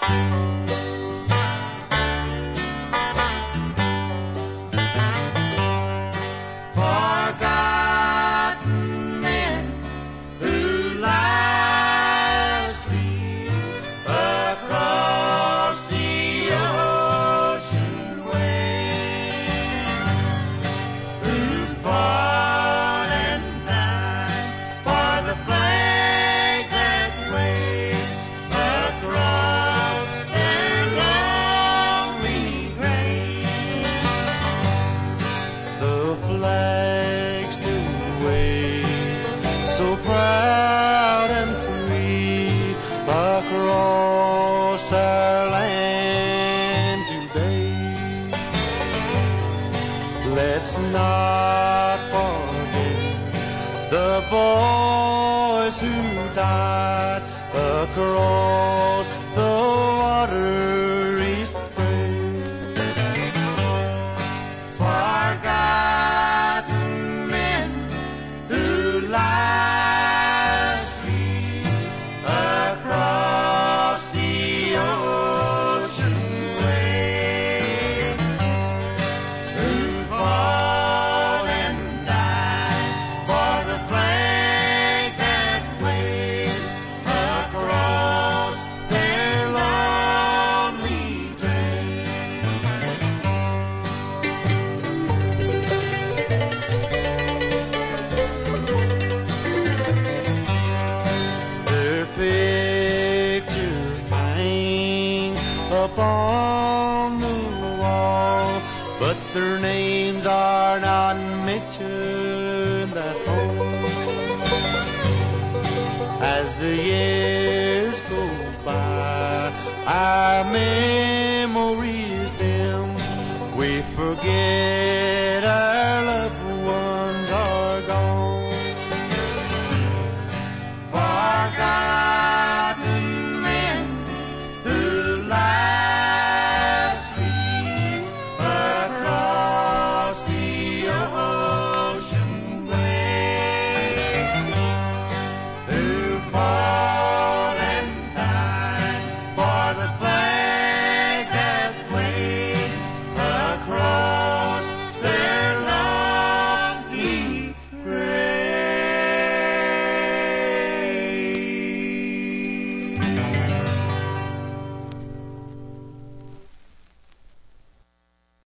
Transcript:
Forgotten men who lie asleep across the ocean wave, who fought and died for the flag that waves across their lonely grave. The flag still waves so proud and free across our land today. Let's not forget the boys who died across the watery spray. Forgotten men who lie asleep across the ocean wave, who fought and died for the flag that waves across their lonely grave. Their pictures hang upon the wall, but their names are not mentioned at home. As the years go by, our memories dim, we forget